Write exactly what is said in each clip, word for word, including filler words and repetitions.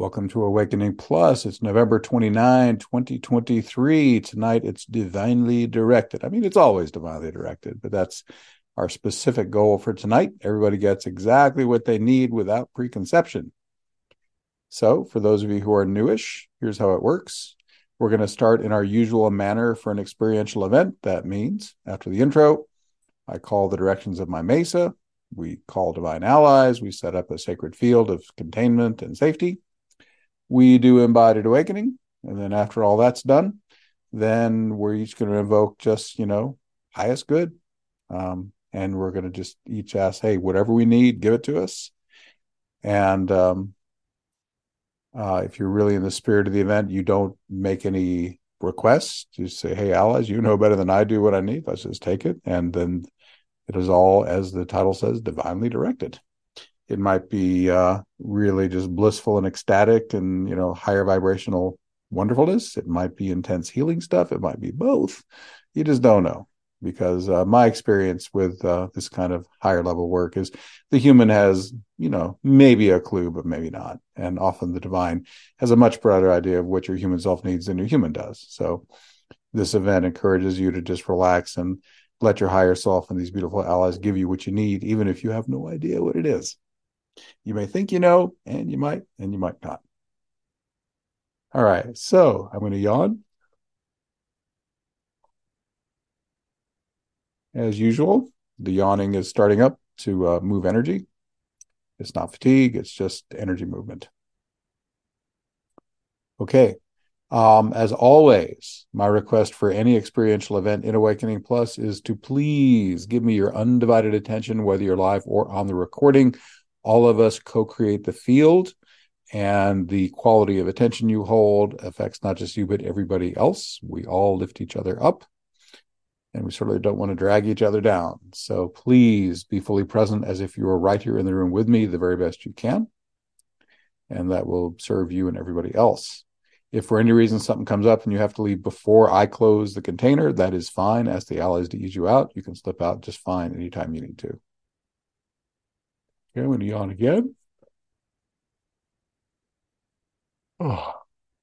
Welcome to Awakening Plus. It's November twenty-ninth, twenty twenty-three. Tonight it's divinely directed. I mean, it's always divinely directed, but that's our specific goal for tonight. Everybody gets exactly what they need without preconception. So for those of you who are newish, here's how it works. We're going to start in our usual manner for an experiential event. That means after the intro, I call the directions of my mesa. We call divine allies. We set up a sacred field of containment and safety. We do embodied awakening. And then after all that's done, then we're each going to invoke just, you know, highest good. Um, and we're going to just each ask, hey, whatever we need, give it to us. And um, uh, if you're really in the spirit of the event, you don't make any requests. You say, hey, allies, you know better than I do what I need. Let's just take it. And then it is all, as the title says, divinely directed. It might be uh, really just blissful and ecstatic and, you know, higher vibrational wonderfulness. It might be intense healing stuff. It might be both. You just don't know, because uh, my experience with uh, this kind of higher level work is the human has, you know, maybe a clue, but maybe not. And often the divine has a much broader idea of what your human self needs than your human does. So this event encourages you to just relax and let your higher self and these beautiful allies give you what you need, even if you have no idea what it is. You may think you know, and you might, and you might not. All right, so I'm going to yawn. As usual, the yawning is starting up to uh, move energy. It's not fatigue, it's just energy movement. Okay. Um, as always, my request for any experiential event in Awakening Plus is to please give me your undivided attention, whether you're live or on the recording. All of us co-create the field, and the quality of attention you hold affects not just you, but everybody else. We all lift each other up, and we certainly don't want to drag each other down. So please be fully present as if you were right here in the room with me the very best you can, and that will serve you and everybody else. If for any reason something comes up and you have to leave before I close the container, that is fine. Ask the allies to ease you out. You can slip out just fine anytime you need to. Okay, I'm going to yawn again. Oh.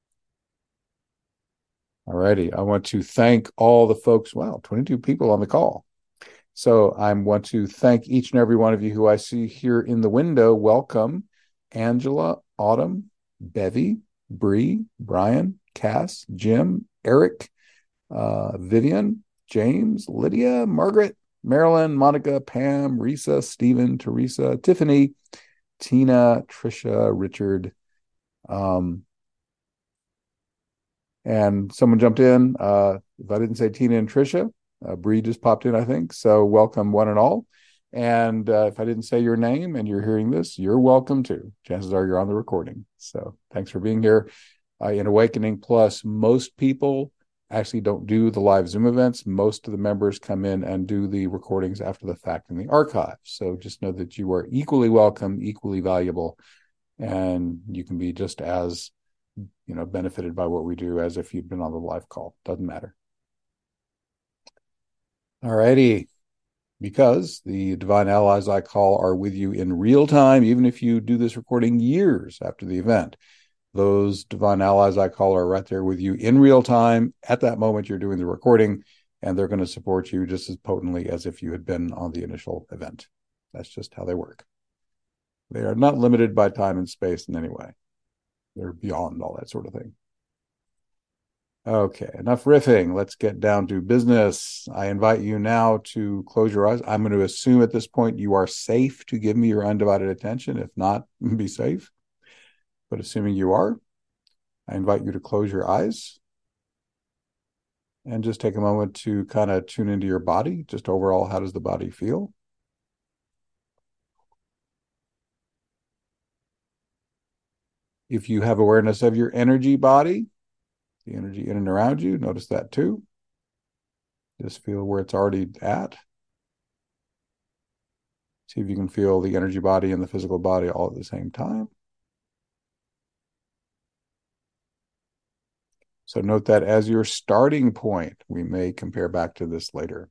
All righty. I want to thank all the folks. Wow, twenty-two people on the call. So I want to thank each and every one of you who I see here in the window. Welcome, Angela, Autumn, Bevy, Bree, Brian, Cass, Jim, Eric, uh, Vivian, James, Lydia, Margaret, Marilyn, Monica, Pam, Risa, Stephen, Teresa, Tiffany, Tina, Trisha, Richard, um, and someone jumped in. Uh, if I didn't say Tina and Trisha, uh, Bree just popped in, I think. So welcome, one and all. And uh, if I didn't say your name and you're hearing this, you're welcome too. Chances are you're on the recording. So thanks for being here. Uh, in Awakening Plus, most people actually don't do the live Zoom events. Most of the members come in and do the recordings after the fact in the archive. So just know that you are equally welcome, equally valuable, and you can be just as, you know, benefited by what we do as if you'd been on the live call. Doesn't matter. All righty. Because the divine allies I call are with you in real time, even if you do this recording years after the event. Those divine allies I call are right there with you in real time. At that moment, you're doing the recording, and they're going to support you just as potently as if you had been on the initial event. That's just how they work. They are not limited by time and space in any way. They're beyond all that sort of thing. Okay, enough riffing. Let's get down to business. I invite you now to close your eyes. I'm going to assume at this point you are safe to give me your undivided attention. If not, be safe. But assuming you are, I invite you to close your eyes and just take a moment to kind of tune into your body. Just overall, how does the body feel? If you have awareness of your energy body, the energy in and around you, notice that too. Just feel where it's already at. See if you can feel the energy body and the physical body all at the same time. So note that as your starting point. We may compare back to this later.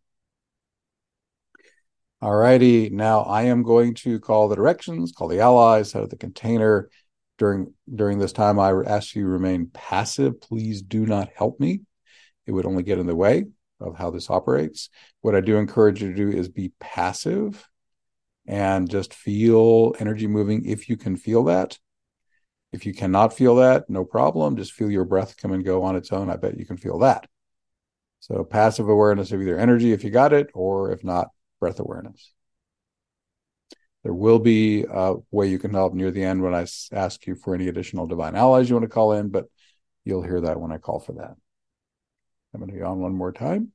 All righty. Now I am going to call the directions, call the allies out of the container, during during this time, I ask you to remain passive. Please do not help me. It would only get in the way of how this operates. What I do encourage you to do is be passive and just feel energy moving if you can feel that. If you cannot feel that, no problem. Just feel your breath come and go on its own. I bet you can feel that. So passive awareness of either energy if you got it, or if not, breath awareness. There will be a way you can help near the end when I ask you for any additional divine allies you want to call in, but you'll hear that when I call for that. I'm going to be on one more time.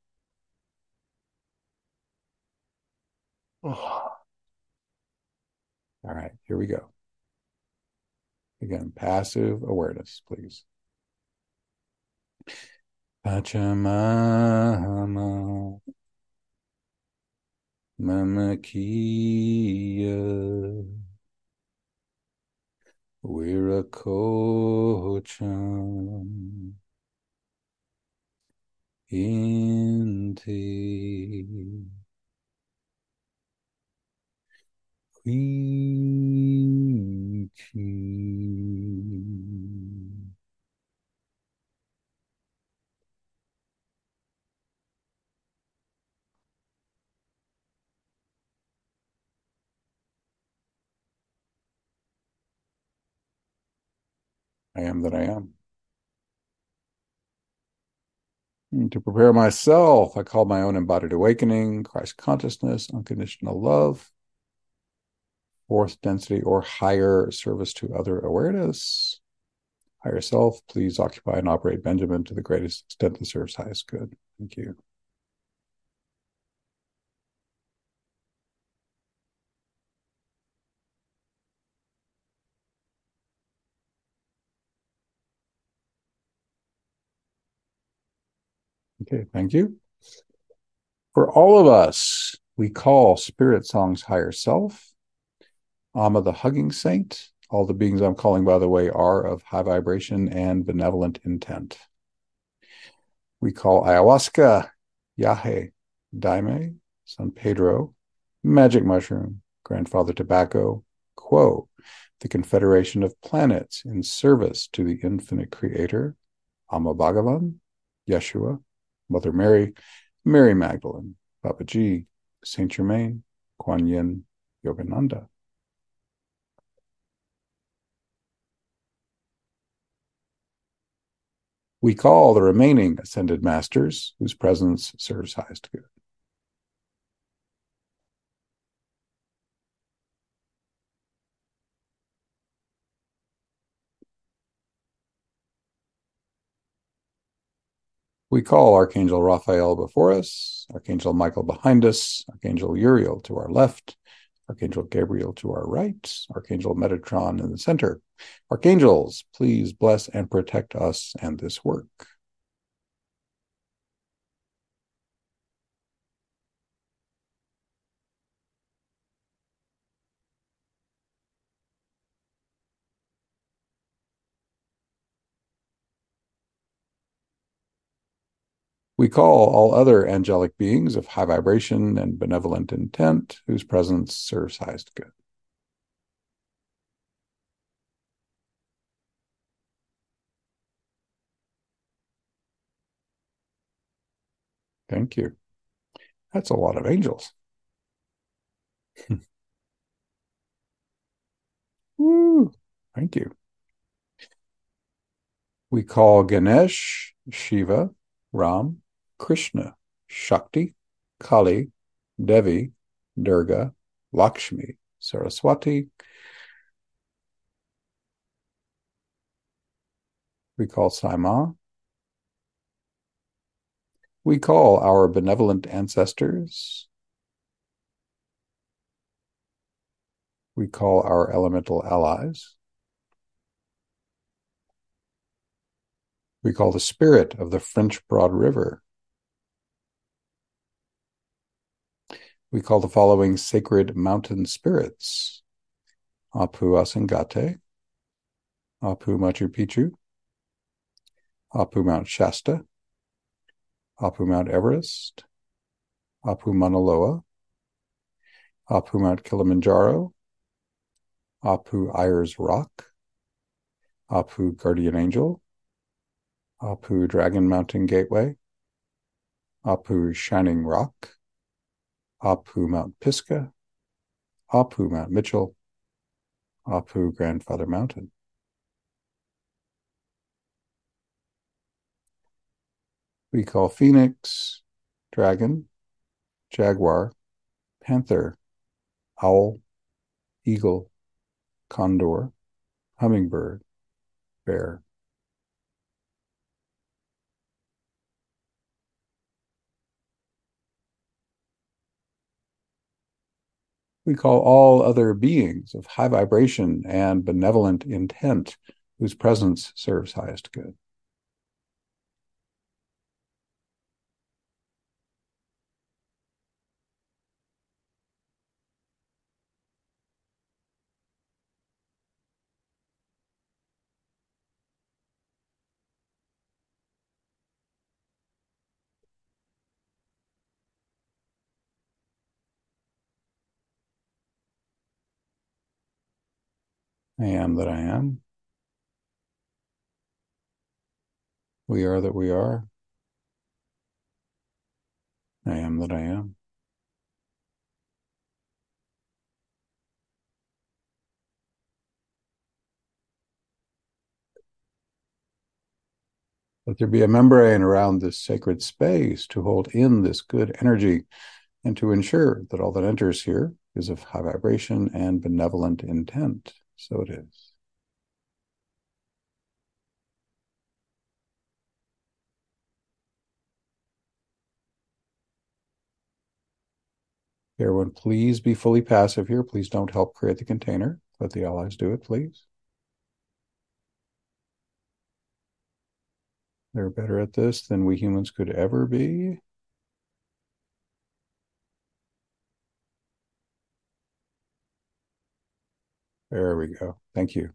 Oh. All right, here we go. Again, passive awareness, please. Pachamama Mamakiya Virakocham Inte Vichi. I am that I am. And to prepare myself, I call my own embodied awakening, Christ consciousness, unconditional love, fourth density or higher service to other awareness. Higher self, please occupy and operate Benjamin to the greatest extent that serves highest good. Thank you. Okay, thank you. For all of us, we call Spirit Song's higher self, Amma the hugging saint. All the beings I'm calling, by the way, are of high vibration and benevolent intent. We call ayahuasca, Yahe, Daime, San Pedro, magic mushroom, grandfather tobacco, Quo, the confederation of planets in service to the infinite creator, Amma Bhagavan, Yeshua, Mother Mary, Mary Magdalene, Babaji, Saint Germain, Kuan Yin, Yogananda. We call the remaining ascended masters whose presence serves highest good. We call Archangel Raphael before us, Archangel Michael behind us, Archangel Uriel to our left, Archangel Gabriel to our right, Archangel Metatron in the center. Archangels, please bless and protect us and this work. We call all other angelic beings of high vibration and benevolent intent whose presence serves highest good. Thank you. That's a lot of angels. Woo. Thank you. We call Ganesh, Shiva, Ram, Krishna, Shakti, Kali, Devi, Durga, Lakshmi, Saraswati. We call Saima. We call our benevolent ancestors. We call our elemental allies. We call the spirit of the French Broad River. We call the following sacred mountain spirits: Apu Asangate, Apu Machu Picchu, Apu Mount Shasta, Apu Mount Everest, Apu Mauna Loa, Apu Mount Kilimanjaro, Apu Ayers Rock, Apu Guardian Angel, Apu Dragon Mountain Gateway, Apu Shining Rock, Apu Mount Pisgah, Apu Mount Mitchell, Apu Grandfather Mountain. We call Phoenix, Dragon, Jaguar, Panther, Owl, Eagle, Condor, Hummingbird, Bear. We call all other beings of high vibration and benevolent intent whose presence serves highest good. I am that I am. We are that we are. I am that I am. Let there be a membrane around this sacred space to hold in this good energy and to ensure that all that enters here is of high vibration and benevolent intent. So it is. Everyone, please be fully passive here. Please don't help create the container. Let the allies do it, please. They're better at this than we humans could ever be. There we go. Thank you.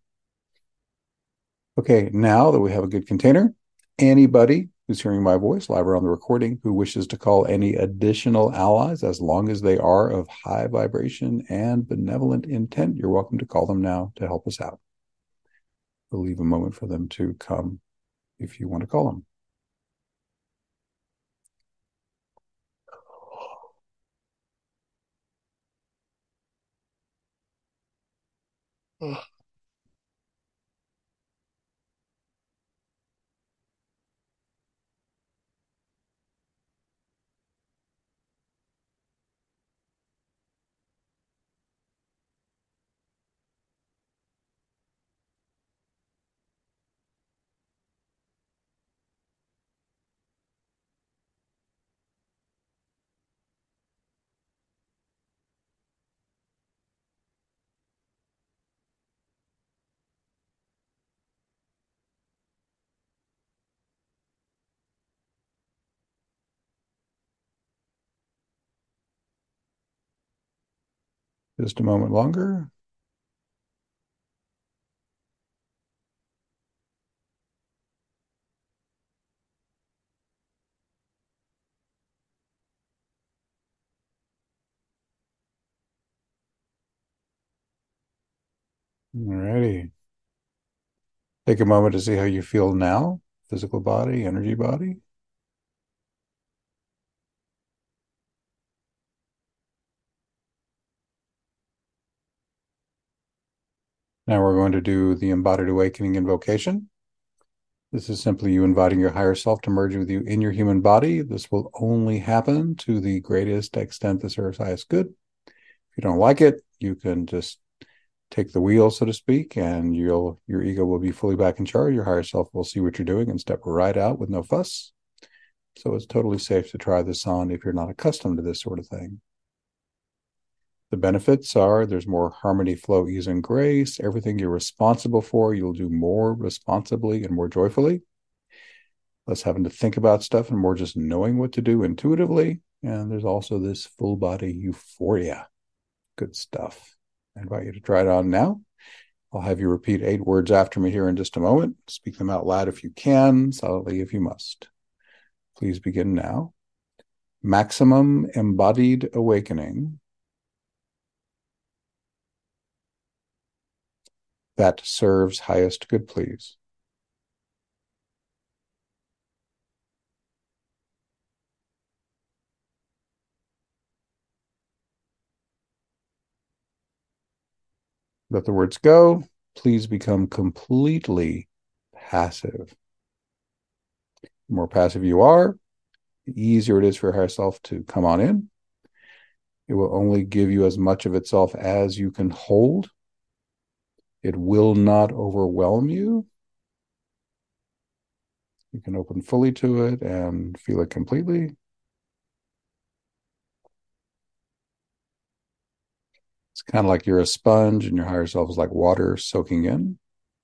Okay, now that we have a good container, anybody who's hearing my voice live or on the recording who wishes to call any additional allies, as long as they are of high vibration and benevolent intent, you're welcome to call them now to help us out. We'll leave a moment for them to come if you want to call them. Just a moment longer. All righty. Take a moment to see how you feel now, physical body, energy body. Now we're going to do the embodied awakening invocation. This is simply you inviting your higher self to merge with you in your human body. This will only happen to the greatest extent that serves highest good. If you don't like it, you can just take the wheel, so to speak, and you'll your ego will be fully back in charge. Your higher self will see what you're doing and step right out with no fuss. So it's totally safe to try this on if you're not accustomed to this sort of thing. The benefits are there's more harmony, flow, ease, and grace. Everything you're responsible for, you'll do more responsibly and more joyfully. Less having to think about stuff and more just knowing what to do intuitively. And there's also this full body euphoria. Good stuff. I invite you to try it on now. I'll have you repeat eight words after me here in just a moment. Speak them out loud if you can, silently if you must. Please begin now. Maximum embodied awakening. that serves highest good, please. Let the words go. Please become completely passive. The more passive you are, the easier it is for your higher self to come on in. It will only give you as much of itself as you can hold. It will not overwhelm you. You can open fully to it and feel it completely. It's kind of like you're a sponge and your higher self is like water soaking in.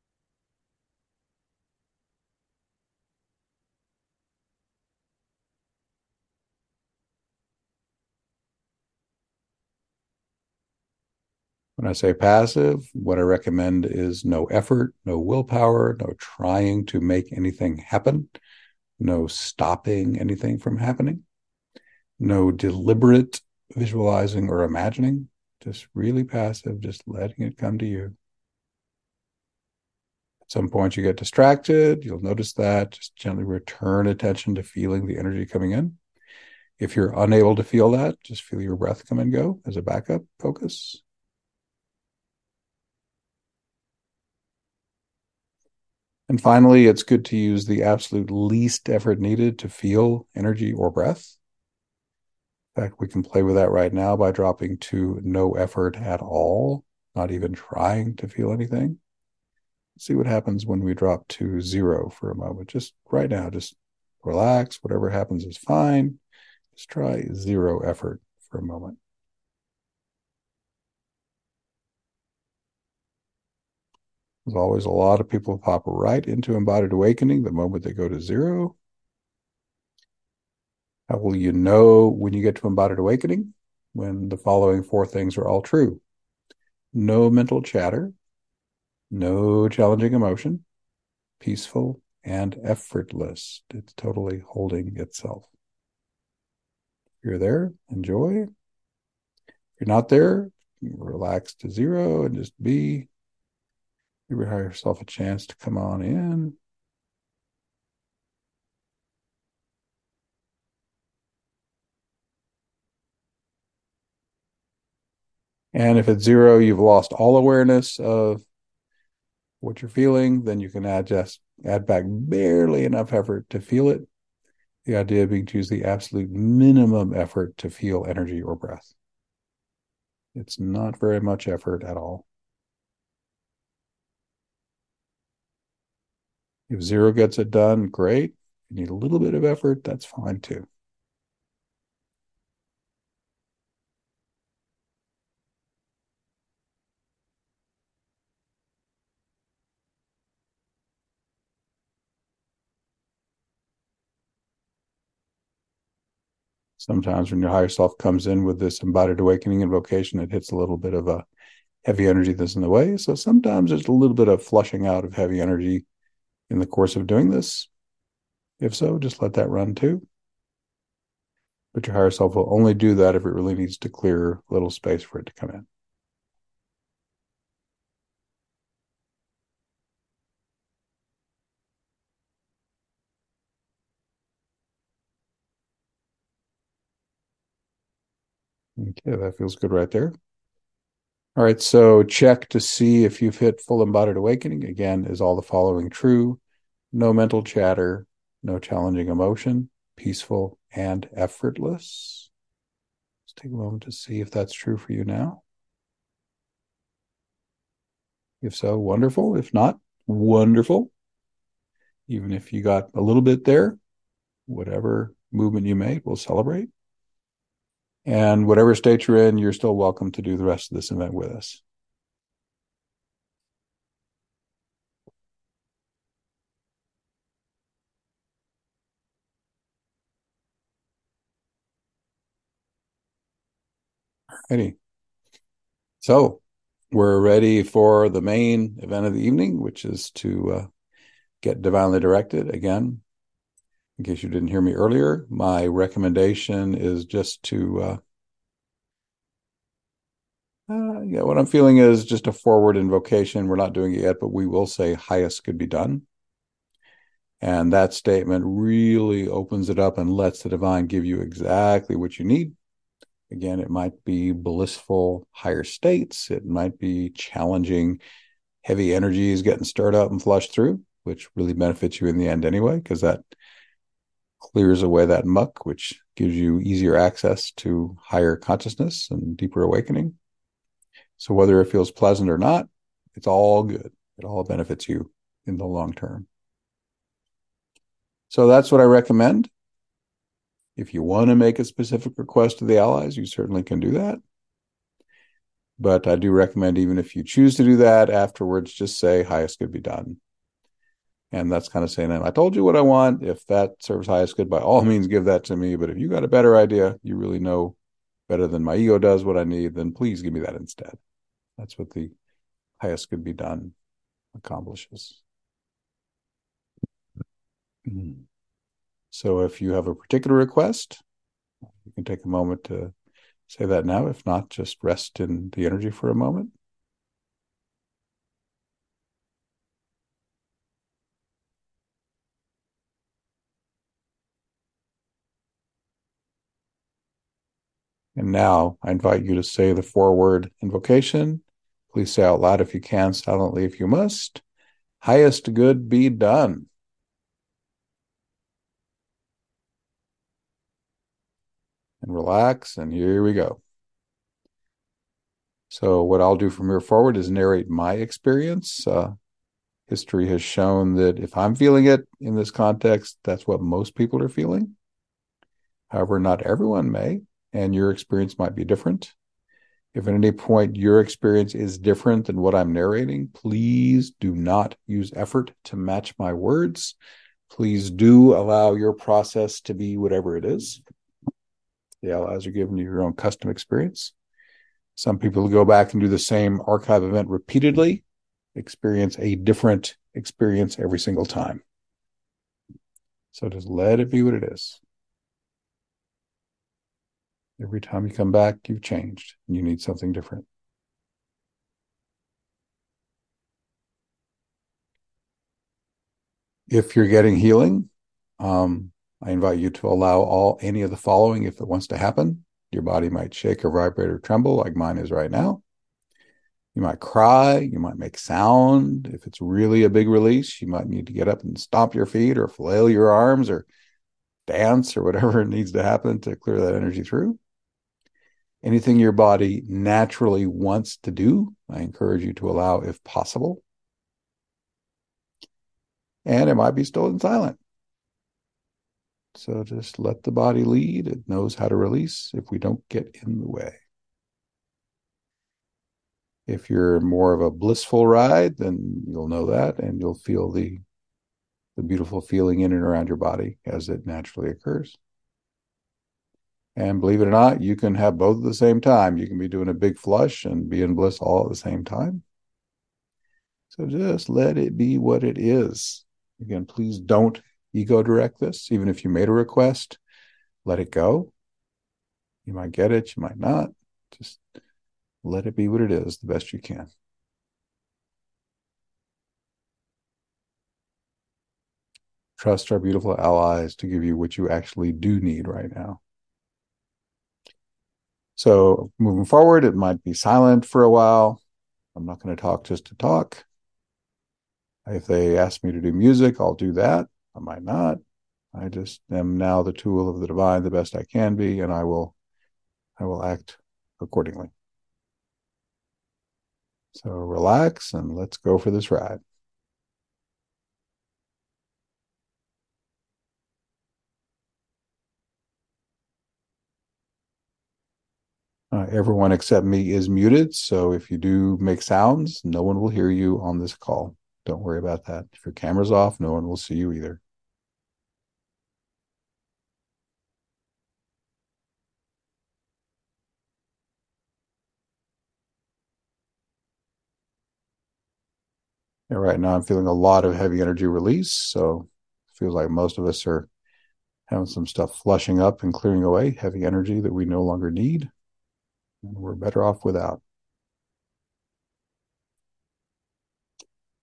When I say passive, what I recommend is no effort, no willpower, no trying to make anything happen, no stopping anything from happening, no deliberate visualizing or imagining, just really passive, just letting it come to you. At some point you get distracted, you'll notice that, just gently return attention to feeling the energy coming in. If you're unable to feel that, just feel your breath come and go as a backup focus. And finally, it's good to use the absolute least effort needed to feel energy or breath. In fact, we can play with that right now by dropping to no effort at all, not even trying to feel anything. See what happens when we drop to zero for a moment. Just right now, just relax. Whatever happens is fine. Just try zero effort for a moment. There's always a lot of people pop right into embodied awakening the moment they go to zero. How will you know when you get to embodied awakening? When the following four things are all true. No mental chatter, no challenging emotion, peaceful and effortless. It's totally holding itself. If you're there, enjoy. If you're not there, relax to zero and just be. Give yourself a chance to come on in. And if it's zero, you've lost all awareness of what you're feeling, then you can add just add back barely enough effort to feel it. The idea being to use the absolute minimum effort to feel energy or breath. It's not very much effort at all. If zero gets it done, great. If you need a little bit of effort, that's fine too. Sometimes when your higher self comes in with this embodied awakening invocation, it hits a little bit of a heavy energy that's in the way. So sometimes there's a little bit of flushing out of heavy energy in the course of doing this. If so, just let that run too. But your higher self will only do that if it really needs to clear a little space for it to come in. Okay, that feels good right there. All right, so check to see if you've hit full embodied awakening. Again, is all the following true? No mental chatter, no challenging emotion, peaceful and effortless. Let's take a moment to see if that's true for you now. If so, wonderful. If not, wonderful. Even if you got a little bit there, whatever movement you made, we'll celebrate. And whatever state you're in, you're still welcome to do the rest of this event with us. Alrighty. So we're ready for the main event of the evening, which is to uh, get divinely directed. Again, in case you didn't hear me earlier, my recommendation is just to uh, Uh, yeah, what I'm feeling is just a forward invocation. We're not doing it yet, but we will say highest could be done. And that statement really opens it up and lets the divine give you exactly what you need. Again, it might be blissful higher states. It might be challenging heavy energies getting stirred up and flushed through, which really benefits you in the end anyway, because that clears away that muck, which gives you easier access to higher consciousness and deeper awakening. So whether it feels pleasant or not, it's all good. It all benefits you in the long term. So that's what I recommend. If you want to make a specific request to the allies, you certainly can do that. But I do recommend, even if you choose to do that, afterwards, just say highest could be done. And that's kind of saying, I told you what I want. If that serves highest good, by all means, give that to me. But if you got a better idea, you really know better than my ego does what I need, then please give me that instead. That's what the highest could be done accomplishes. Mm-hmm. So if you have a particular request, you can take a moment to say that now. If not, just rest in the energy for a moment. And now I invite you to say the four-word invocation. Please say out loud if you can, silently if you must. Highest good be done. And relax, and here we go. So what I'll do from here forward is narrate my experience. Uh, history has shown that if I'm feeling it in this context, that's what most people are feeling. However, not everyone may, and your experience might be different. If at any point your experience is different than what I'm narrating, please do not use effort to match my words. Please do allow your process to be whatever it is. The allies are giving you your own custom experience. Some people go back and do the same archive event repeatedly, experience a different experience every single time. So just let it be what it is. Every time you come back, you've changed and you need something different. If you're getting healing, um, I invite you to allow all any of the following if it wants to happen. Your body might shake or vibrate or tremble like mine is right now. You might cry. You might make sound. If it's really a big release, you might need to get up and stomp your feet or flail your arms or dance or whatever needs to happen to clear that energy through. Anything your body naturally wants to do, I encourage you to allow if possible. And it might be still and silent. So just let the body lead. It knows how to release if we don't get in the way. If you're more of a blissful ride, then you'll know that and you'll feel the, the beautiful feeling in and around your body as it naturally occurs. And believe it or not, you can have both at the same time. You can be doing a big flush and be in bliss all at the same time. So just let it be what it is. Again, please don't ego direct this. Even if you made a request, let it go. You might get it, you might not. Just let it be what it is the best you can. Trust our beautiful allies to give you what you actually do need right now. So moving forward, it might be silent for a while. I'm not going to talk just to talk. If they ask me to do music, I'll do that. I might not. I just am now the tool of the divine the best I can be, and I will I will act accordingly. So relax and let's go for this ride. Uh, everyone except me is muted, so if you do make sounds, no one will hear you on this call. Don't worry about that. If your camera's off, no one will see you either. And right now I'm feeling a lot of heavy energy release, so it feels like most of us are having some stuff flushing up and clearing away, heavy energy that we no longer need, and we're better off without.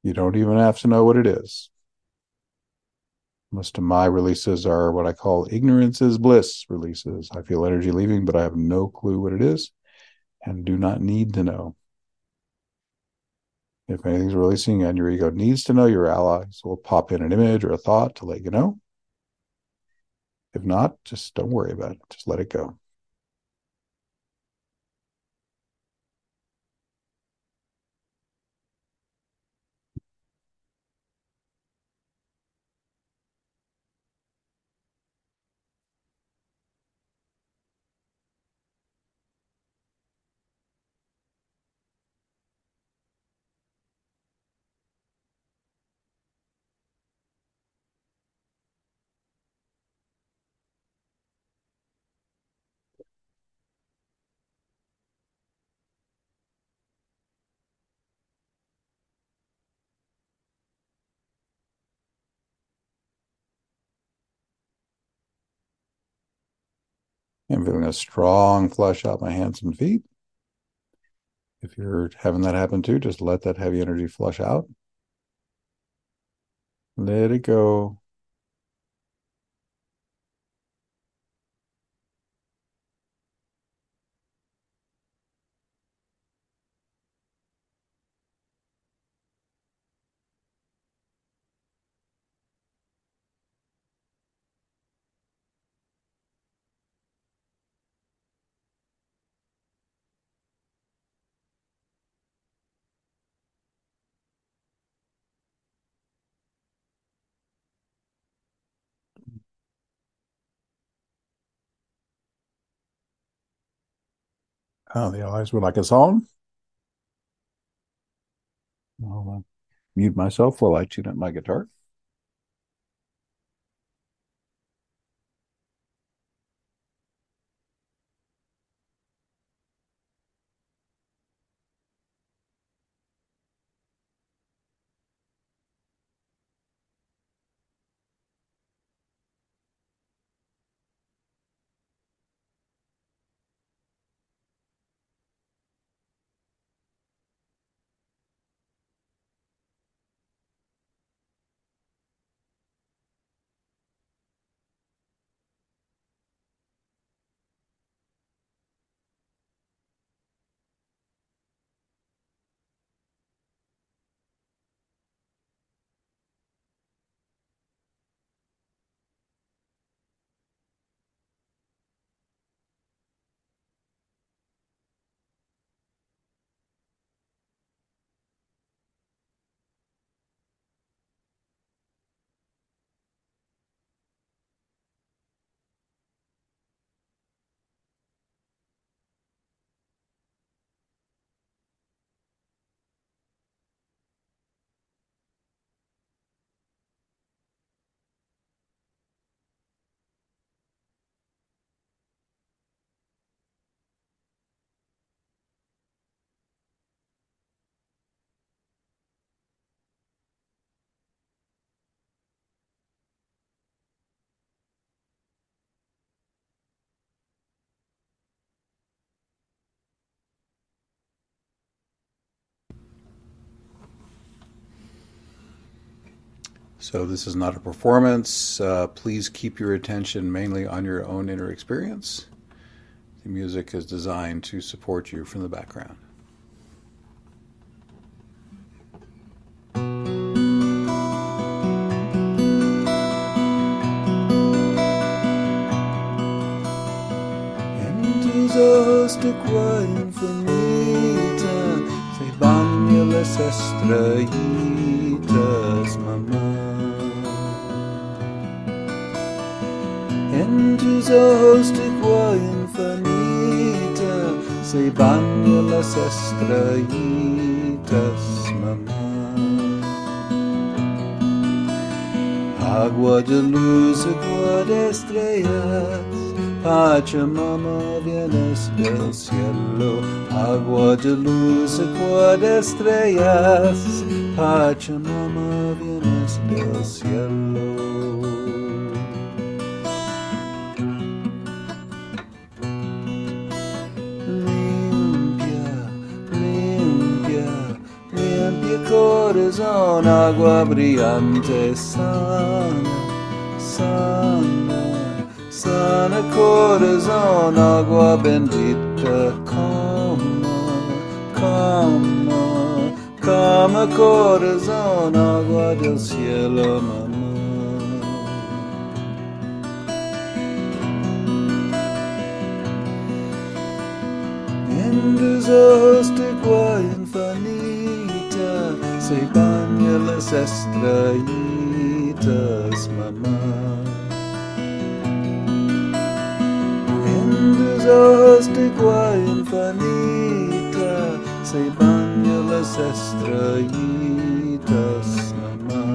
You don't even have to know what it is. Most of my releases are what I call ignorance is bliss releases. I feel energy leaving, but I have no clue what it is and do not need to know. If anything's releasing and your ego needs to know, your allies will pop in an image or a thought to let you know. If not, just don't worry about it. Just let it go. I'm feeling a strong flush out my hands and feet. If you're having that happen too, just let that heavy energy flush out. Let it go. Oh, the eyes would like a song. I'll uh, mute myself while I tune up my guitar. So this is not a performance. Uh, please keep your attention mainly on your own inner experience. The music is designed to support you from the background. Qua infinita, sei bagno le estraitas, mamma. En tus ojos de qua infinita, sei bagno las estraitas, mamá. Agua de luz, agua de estrellas, Pachamama, vienes del cielo, agua de luz, agua de estrellas, Pachamama, vienes del cielo. Limpia, limpia, limpia corazón. corazón agua brillante, sana, sana, sana corazón agua bendita, calma, calma, calma corazón agua del cielo, mamá. En tus ojos de agua infinita se bañan las estrellitas, mamá. En tus ojos de agua infinita se bañan las estrellitas, mamá.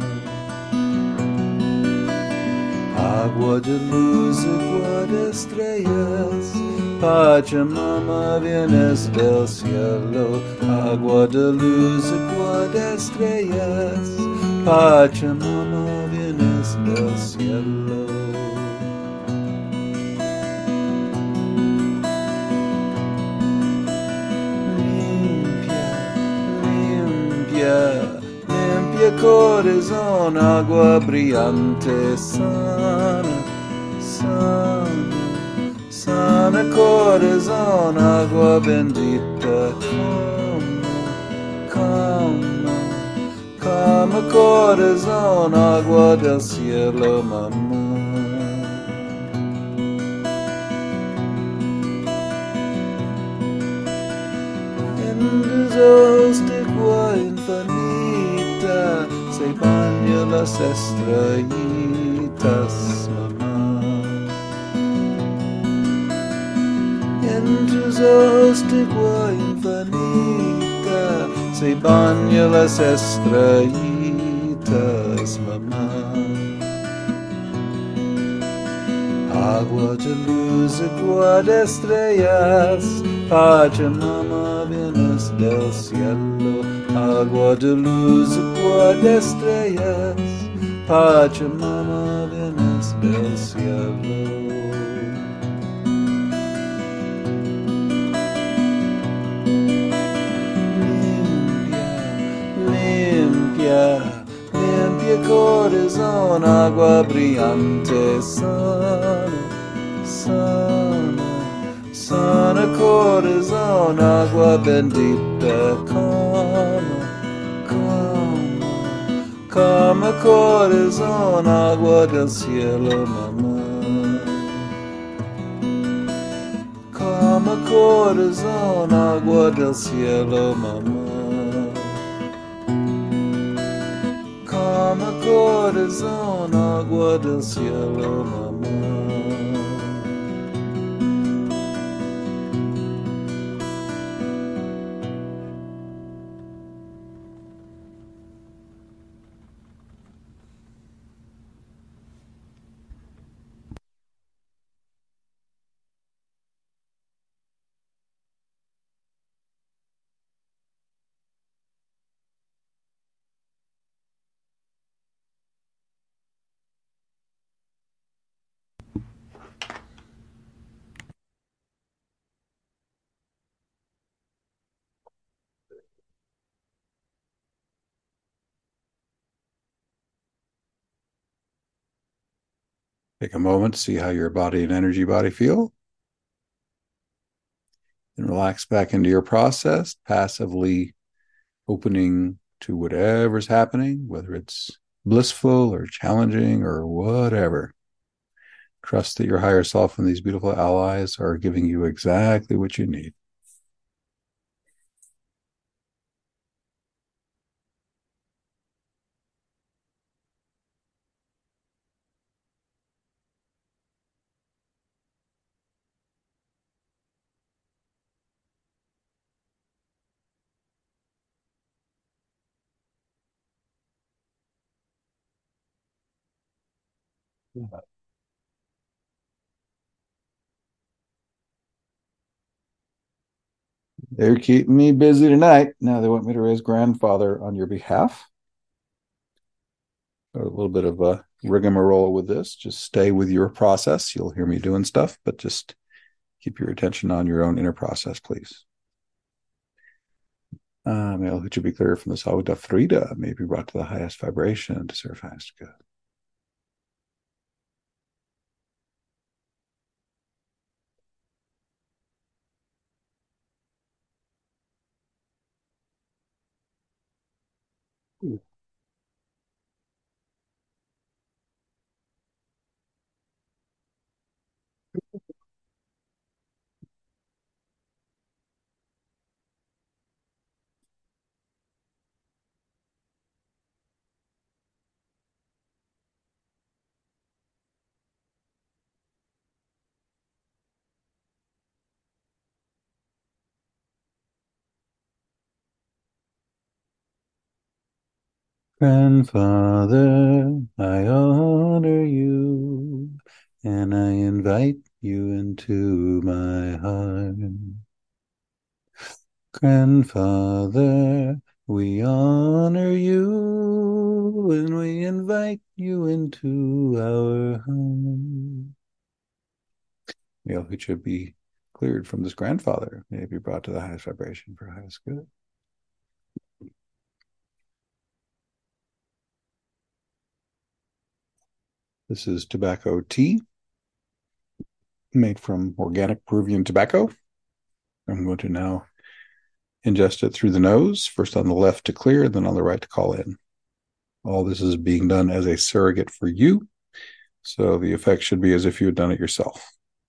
Agua de luz, agua de estrellas, Pachamama vienes del cielo, agua de luz, agua de estrellas, Pachamama vienes del cielo. Limpia, limpia, limpia corazón, agua brillante, sana, sana. Sana corazón, agua bendita, calma, calma, calma corazón, agua del cielo, mamá. En tus ojos de agua infinita se bañan las estrellitas, mamá. En tus ojos de agua infinita se bañan las estrellitas, mamá. Agua de luz, agua de estrellas, Pachamama vienes del cielo. Agua de luz, agua de estrellas, Pachamama vienes del cielo. Limpia corazón, agua brillante, sana, sana, sana corazón, agua bendita, calma, calma, calma corazón, agua del cielo, mamá. Calma corazón, agua del cielo, mamá. Calma corazón, agua del cielo, mamá. Take a moment to see how your body and energy body feel. And relax back into your process, passively opening to whatever's happening, whether it's blissful or challenging or whatever. Trust that your higher self and these beautiful allies are giving you exactly what you need. They're keeping me busy tonight. Now they want me to raise grandfather on your behalf. A little bit of a rigmarole with this. Just stay with your process. You'll hear me doing stuff, but just keep your attention on your own inner process, please. Uh, male who should be clear from the Saluta Frida may be brought to the highest vibration to serve highest good. Grandfather, I honor you, and I invite you into my heart. Grandfather, we honor you, and we invite you into our home. Male who should be cleared from this grandfather may be brought to the highest vibration for highest good. This is tobacco tea made from organic Peruvian tobacco. I'm going to now ingest it through the nose, first on the left to clear, then on the right to call in. All this is being done as a surrogate for you, so the effect should be as if you had done it yourself.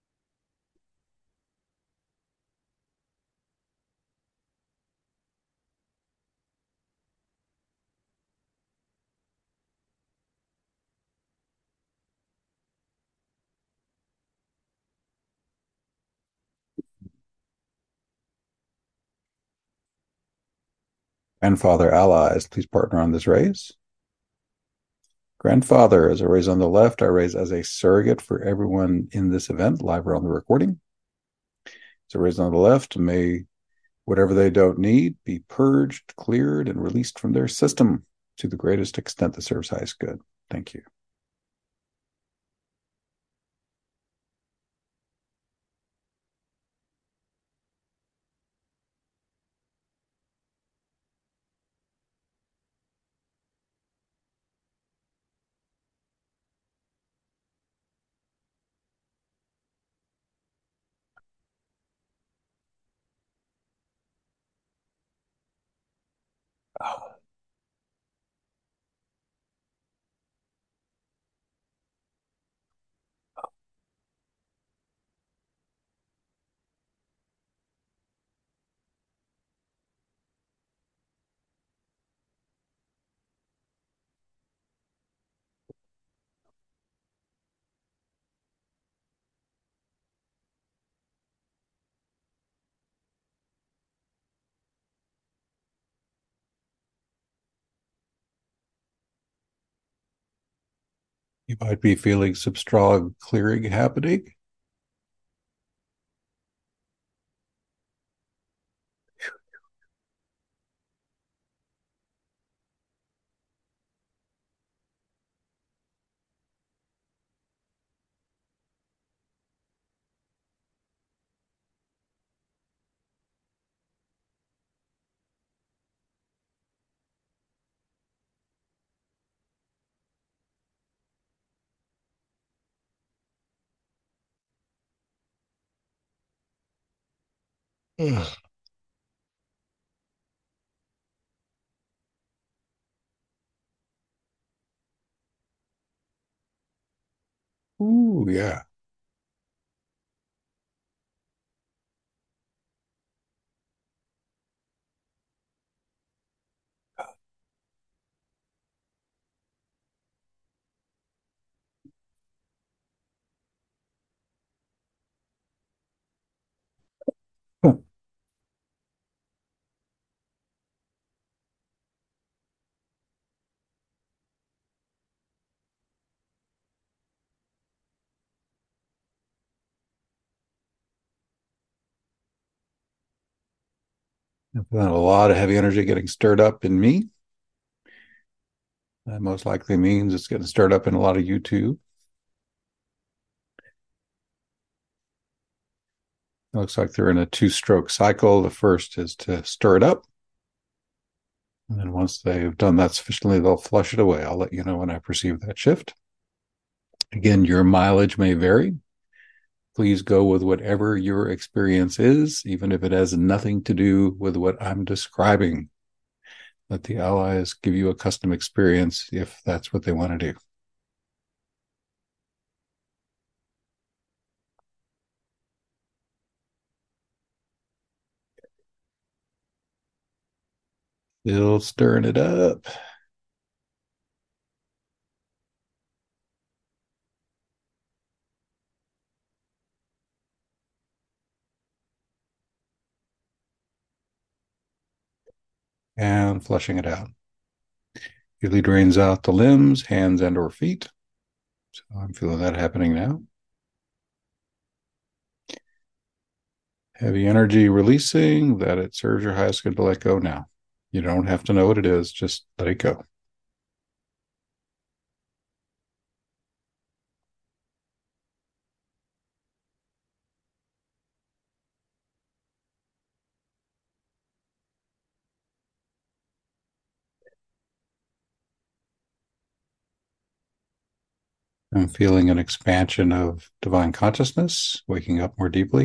Grandfather allies, please partner on this raise. Grandfather, as I raise on the left, I raise as a surrogate for everyone in this event, live or on the recording. As I raise on the left, may whatever they don't need be purged, cleared, and released from their system to the greatest extent that serves highest good. Thank you. Oh. You might be feeling some strong clearing happening. Ooh, yeah. I've got a lot of heavy energy getting stirred up in me. That most likely means it's getting stirred up in a lot of you too. It looks like they're in a two stroke cycle. The first is to stir it up. And then once they've done that sufficiently, they'll flush it away. I'll let you know when I perceive that shift. Again, your mileage may vary. Please go with whatever your experience is, even if it has nothing to do with what I'm describing. Let the allies give you a custom experience if that's what they want to do. Still stirring it up. And flushing it out. Usually drains out the limbs, hands, and or feet. So I'm feeling that happening now. Heavy energy releasing, that it serves your highest good to let go now. You don't have to know what it is, just let it go. I'm feeling an expansion of divine consciousness, waking up more deeply.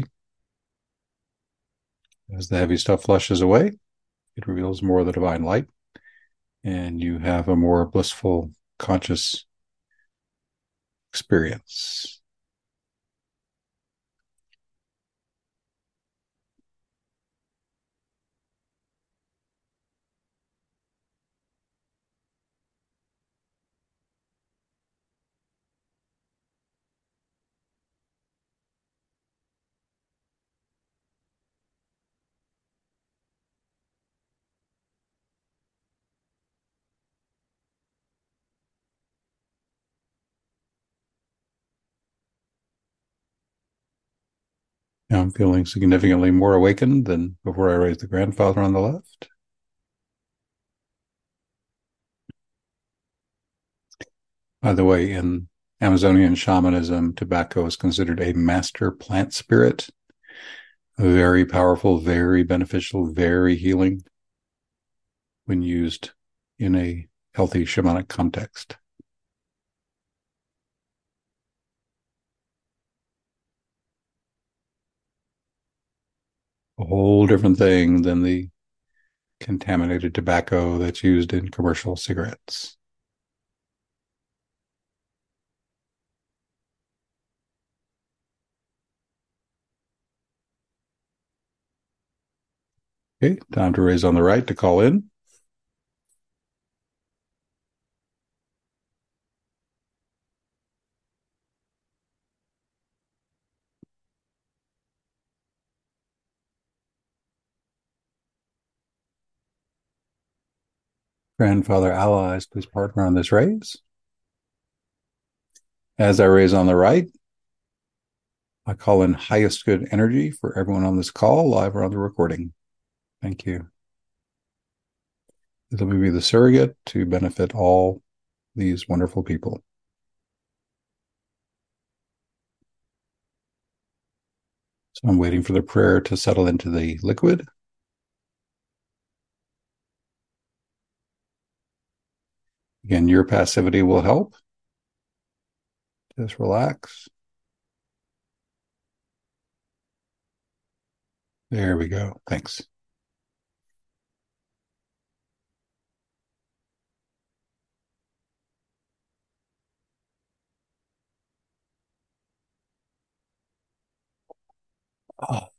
As the heavy stuff flushes away, it reveals more of the divine light, and you have a more blissful, conscious experience. Now I'm feeling significantly more awakened than before I raised the grandfather on the left. By the way, in Amazonian shamanism, tobacco is considered a master plant spirit, very powerful, very beneficial, very healing when used in a healthy shamanic context. A whole different thing than the contaminated tobacco that's used in commercial cigarettes. Okay, time to raise on the right to call in. Grandfather allies, please partner on this raise. As I raise on the right, I call in highest good energy for everyone on this call, live or on the recording. Thank you. Let me be the surrogate to benefit all these wonderful people. So I'm waiting for the prayer to settle into the liquid. Again, your passivity will help. Just relax. There we go. Thanks. Oh.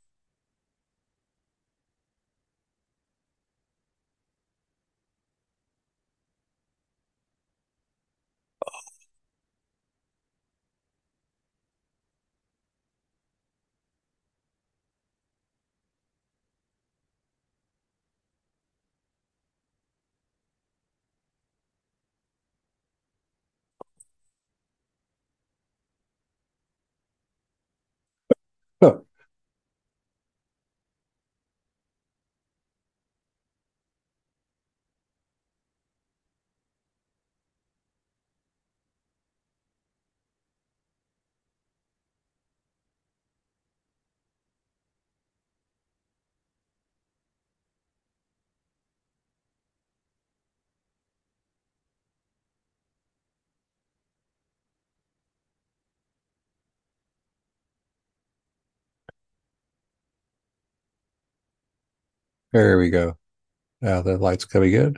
There we go. Now the light's coming in.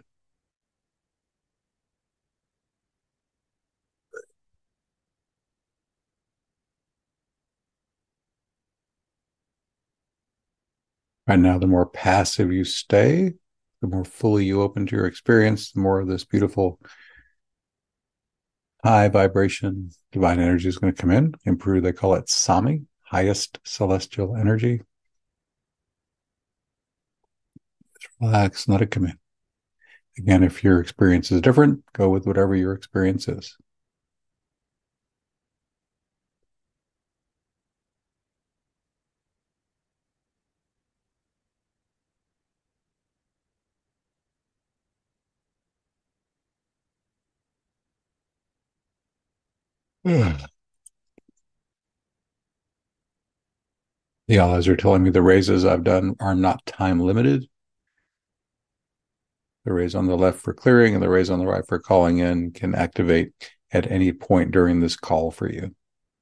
Right now, the more passive you stay, the more fully you open to your experience, the more of this beautiful high vibration divine energy is going to come in. In Peru, they call it Sami, highest celestial energy. Just relax, let it come in. Again, if your experience is different, go with whatever your experience is. The allies are telling me the raises I've done are not time limited. The raise on the left for clearing and the raise on the right for calling in can activate at any point during this call for you.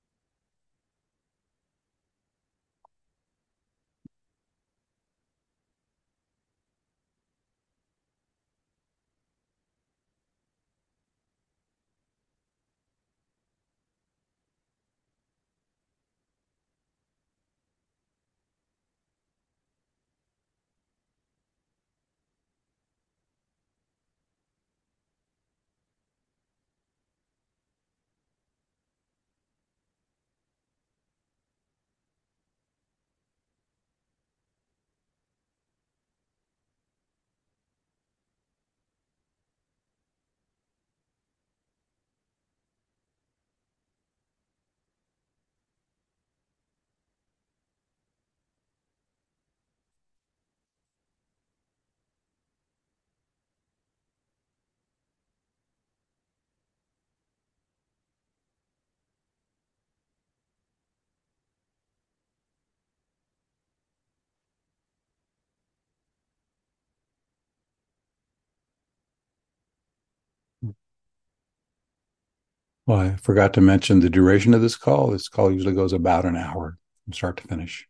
Well, I forgot to mention the duration of this call. This call usually goes about an hour from start to finish.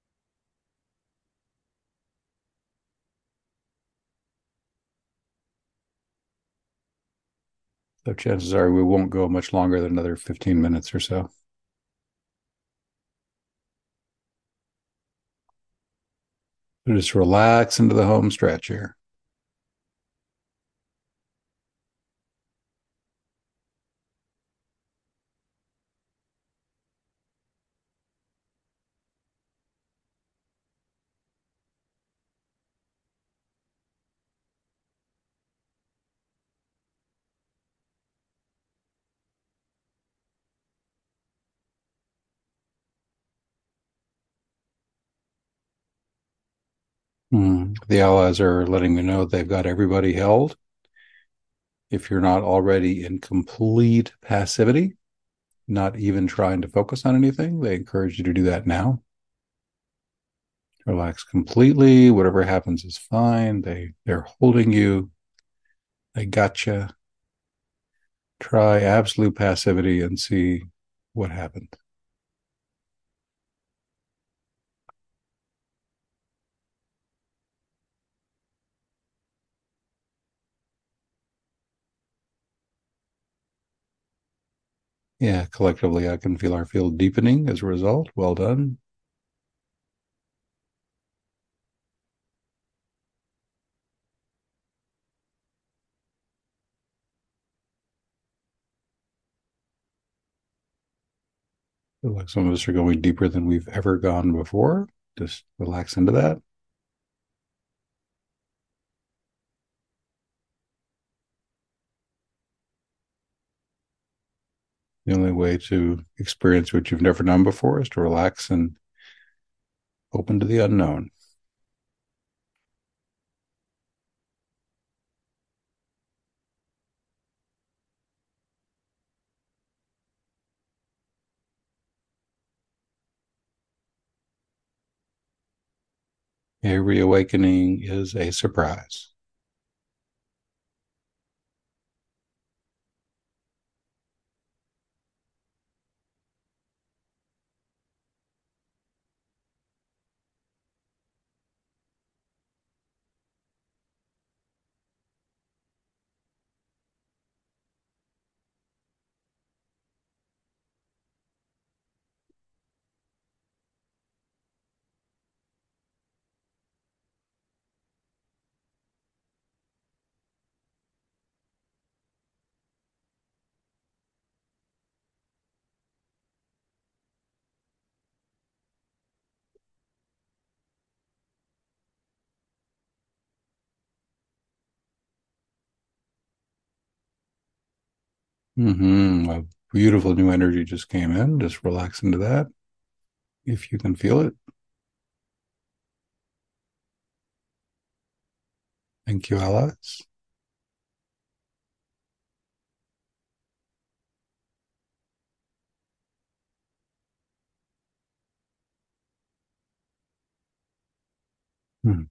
So chances are we won't go much longer than another fifteen minutes or so. So just relax into the home stretch here. Hmm. The allies are letting me know they've got everybody held. If you're not already in complete passivity, not even trying to focus on anything, they encourage you to do that now. Relax completely. Whatever happens is fine. They they're holding you. They gotcha. Try absolute passivity and see what happens. Yeah, collectively, I can feel our field deepening as a result. Well done. Feel like some of us are going deeper than we've ever gone before. Just relax into that. The only way to experience what you've never done before is to relax and open to the unknown. A reawakening is a surprise. Mm-hmm. A beautiful new energy just came in. Just relax into that if you can feel it. Thank you, allies. Hmm.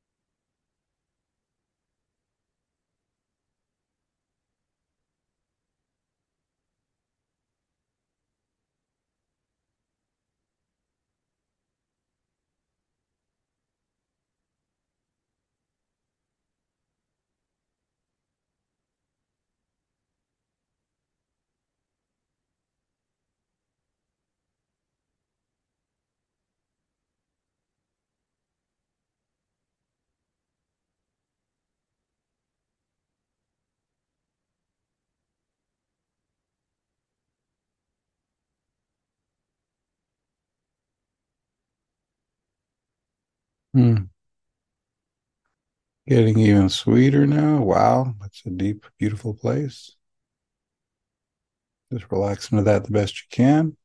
Hmm. Getting even sweeter now. Wow, that's a deep, beautiful place. Just relax into that the best you can.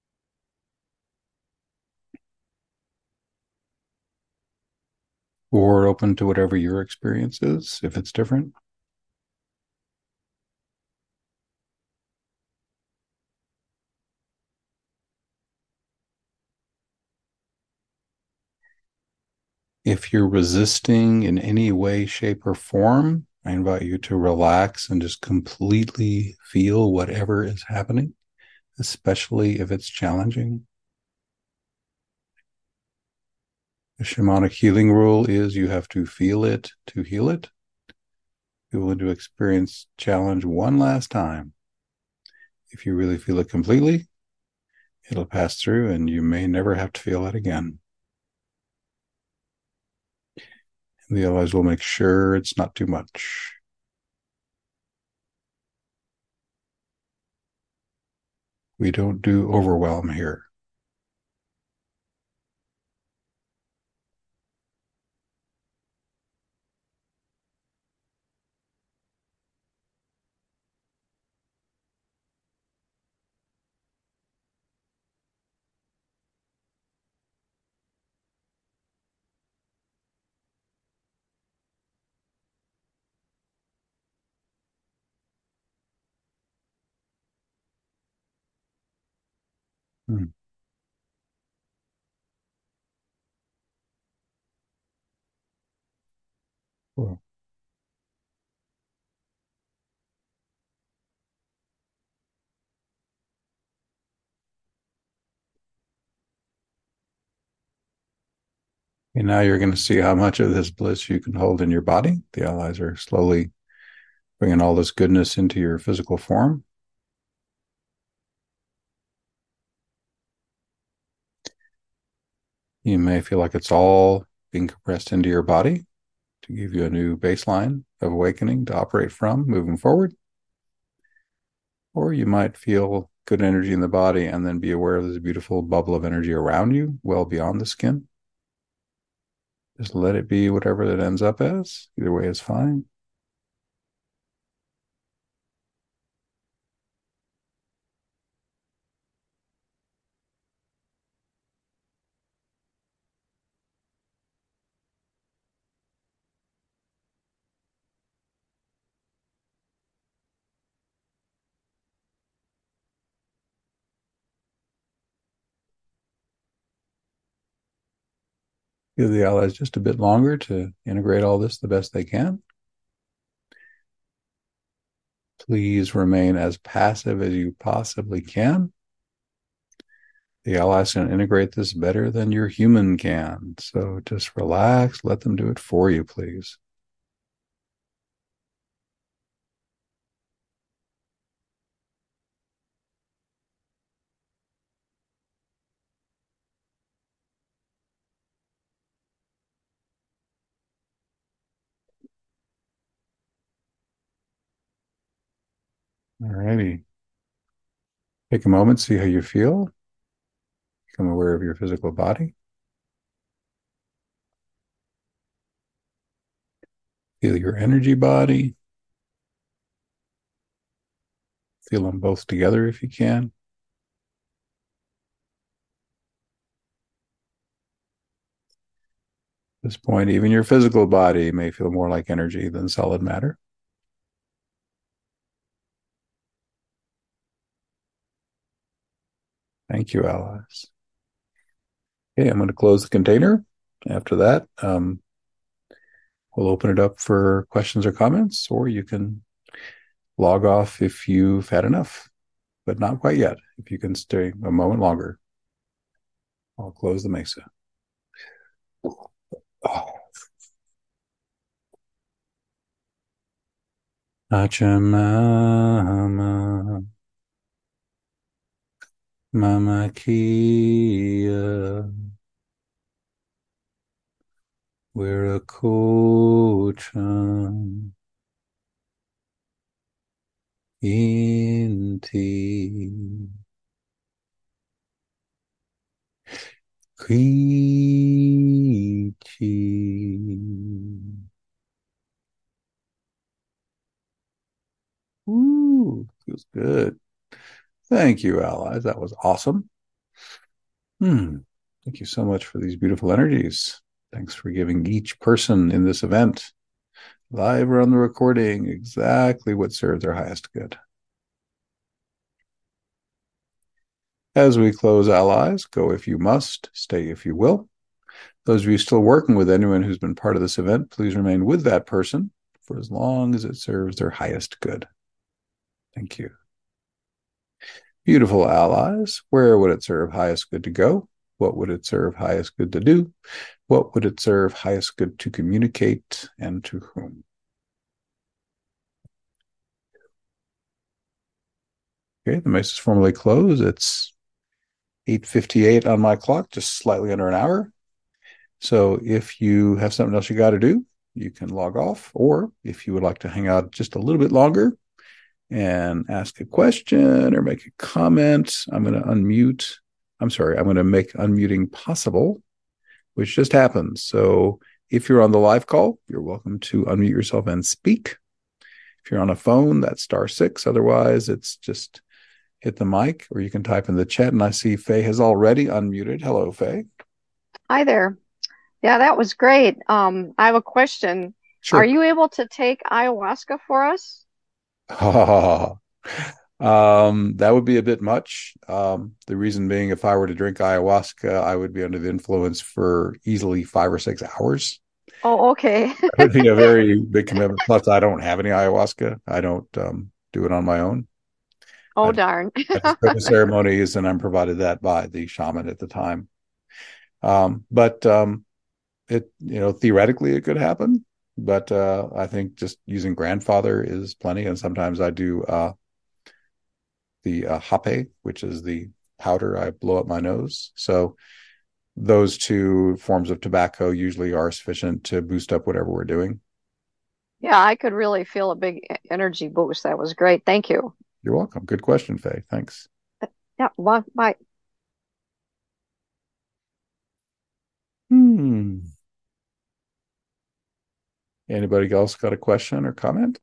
Or open to whatever your experience is, if it's different. If you're resisting in any way, shape, or form, I invite you to relax and just completely feel whatever is happening, especially if it's challenging. The shamanic healing rule is you have to feel it to heal it. Be willing to experience challenge one last time. If you really feel it completely, it'll pass through and you may never have to feel it again. And the allies will make sure it's not too much. We don't do overwhelm here. Hmm. Cool. And now you're going to see how much of this bliss you can hold in your body. The allies are slowly bringing all this goodness into your physical form. You may feel like it's all being compressed into your body to give you a new baseline of awakening to operate from moving forward. Or you might feel good energy in the body and then be aware of this beautiful bubble of energy around you, well beyond the skin. Just let it be whatever it ends up as. Either way is fine. Give the allies just a bit longer to integrate all this the best they can. Please remain as passive as you possibly can. The allies can integrate this better than your human can. So just relax, let them do it for you, please. All righty. Take a moment, see how you feel. Become aware of your physical body. Feel your energy body. Feel them both together if you can. At this point, even your physical body may feel more like energy than solid matter. Thank you, allies. Okay, I'm going to close the container. After that, um, we'll open it up for questions or comments, or you can log off if you've had enough, but not quite yet. If you can stay a moment longer, I'll close the mesa. Oh. Pachamama, Mama Kia, Wiracochan, Inti, Kichi. Ooh, feels good. Thank you, allies. That was awesome. Hmm. Thank you so much for these beautiful energies. Thanks for giving each person in this event, live or on the recording, exactly what serves their highest good. As we close, allies, go if you must, stay if you will. Those of you still working with anyone who's been part of this event, please remain with that person for as long as it serves their highest good. Thank you. Beautiful allies, where would it serve highest good to go? What would it serve highest good to do? What would it serve highest good to communicate, and to whom? Okay, the mesa is formally closed. It's eight fifty-eight on my clock, just slightly under an hour. So if you have something else you got to do, you can log off. Or if you would like to hang out just a little bit longer and ask a question or make a comment, I'm going to unmute. I'm sorry, I'm going to make unmuting possible, which just happened. So if you're on the live call, you're welcome to unmute yourself and speak. If you're on a phone, that's star six. Otherwise, it's just hit the mic, or you can type in the chat. And I see Faye has already unmuted. Hello, Faye. Hi there. Yeah, that was great. Um, I have a question. Are Sure. you able to take ayahuasca for us? um, that would be a bit much. Um, the reason being, if I were to drink ayahuasca, I would be under the influence for easily five or six hours. Oh, okay. That would be a very big commitment. Plus, I don't have any ayahuasca. I don't um, do it on my own. Oh, I, darn. I just go to ceremonies, and I'm provided that by the shaman at the time. Um, but um, it, you know, theoretically it could happen. But uh, I think just using grandfather is plenty. And sometimes I do uh, the uh, hape, which is the powder I blow up my nose. So those two forms of tobacco usually are sufficient to boost up whatever we're doing. Yeah, I could really feel a big e- energy boost. That was great. Thank you. You're welcome. Good question, Faye. Thanks. Yeah, bye. Bye. Hmm. Anybody else got a question or comment?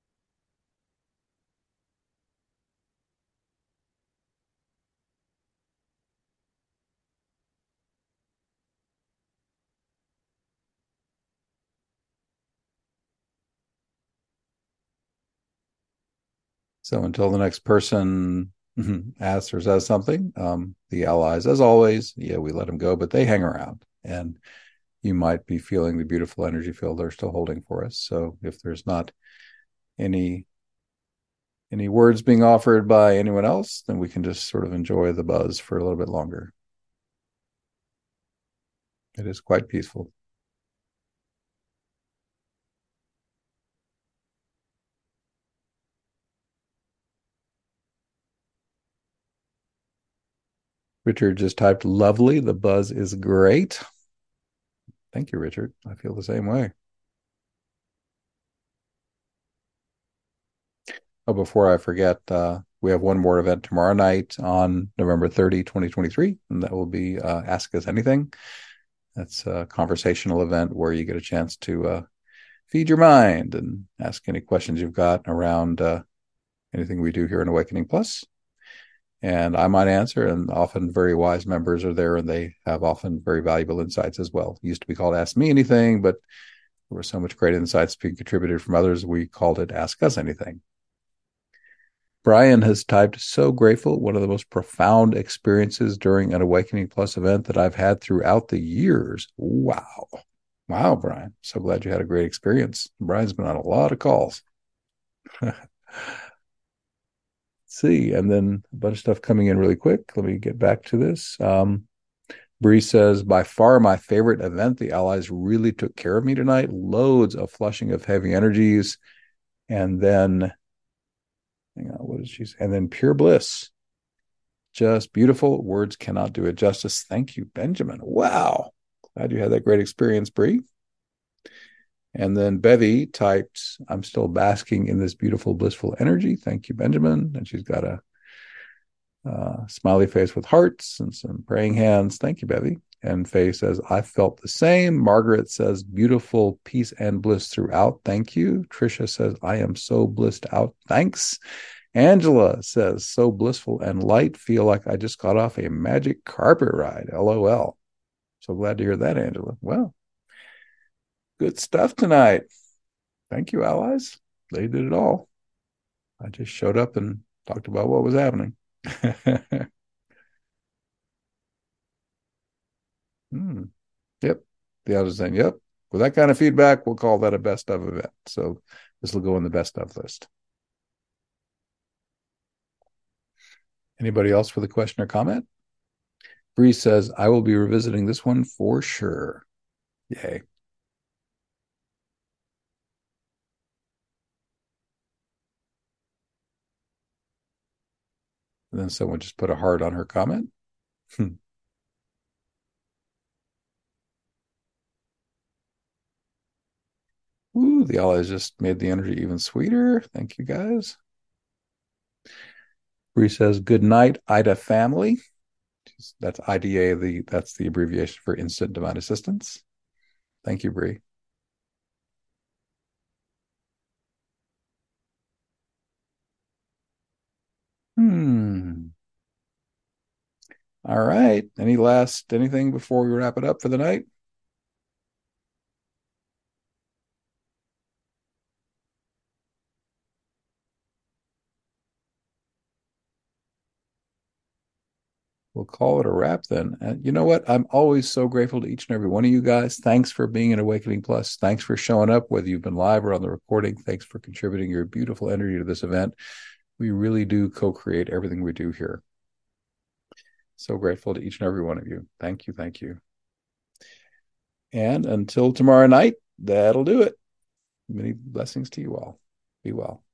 So until the next person asks or says something, um, the allies, as always, yeah, we let them go, but they hang around, and you might be feeling the beautiful energy field they're still holding for us. So if there's not any any words being offered by anyone else, then we can just sort of enjoy the buzz for a little bit longer. It is quite peaceful. Richard just typed lovely. The buzz is great. Thank you, Richard. I feel the same way. Oh, before I forget, uh, we have one more event tomorrow night on November thirtieth, twenty twenty-three, and that will be uh, Ask Us Anything. That's a conversational event where you get a chance to uh, feed your mind and ask any questions you've got around uh, anything we do here in Awakening Plus. And I might answer, and often very wise members are there, and they have often very valuable insights as well. It used to be called Ask Me Anything, but there were so much great insights being contributed from others, we called it Ask Us Anything. Brian has typed, so grateful. One of the most profound experiences during an Awakening Plus event that I've had throughout the years. Wow. Wow, Brian. So glad you had a great experience. Brian's been on a lot of calls. See, and then a bunch of stuff coming in really quick. Let me get back to this. Um, Bree says, by far my favorite event. The allies really took care of me tonight. Loads of flushing of heavy energies. And then, hang on, what did she say? And then pure bliss. Just beautiful. Words cannot do it justice. Thank you, Benjamin. Wow. Glad you had that great experience, Bree. And then Bevy typed, I'm still basking in this beautiful, blissful energy. Thank you, Benjamin. And she's got a uh, smiley face with hearts and some praying hands. Thank you, Bevy. And Faye says, I felt the same. Margaret says, beautiful peace and bliss throughout. Thank you. Trisha says, I am so blissed out. Thanks. Angela says, so blissful and light. Feel like I just got off a magic carpet ride. L O L. So glad to hear that, Angela. Well, good stuff tonight. Thank you, allies. They did it all. I just showed up and talked about what was happening. hmm. Yep. The others saying, yep. With that kind of feedback, we'll call that a best of event. So this will go in the best of list. Anybody else for the question or comment? Bree says, I will be revisiting this one for sure. Yay. And then someone just put a heart on her comment. Ooh, the allies just made the energy even sweeter. Thank you, guys. Bree says, good night, Ida family. That's I D A, the that's the abbreviation for Instant Divine Assistance. Thank you, Bree. Hmm. All right. Any last anything before we wrap it up for the night? We'll call it a wrap then. And you know what? I'm always so grateful to each and every one of you guys. Thanks for being an Awakening Plus. Thanks for showing up, whether you've been live or on the recording. Thanks for contributing your beautiful energy to this event. We really do co-create everything we do here. So grateful to each and every one of you. Thank you. Thank you. And until tomorrow night, that'll do it. Many blessings to you all. Be well.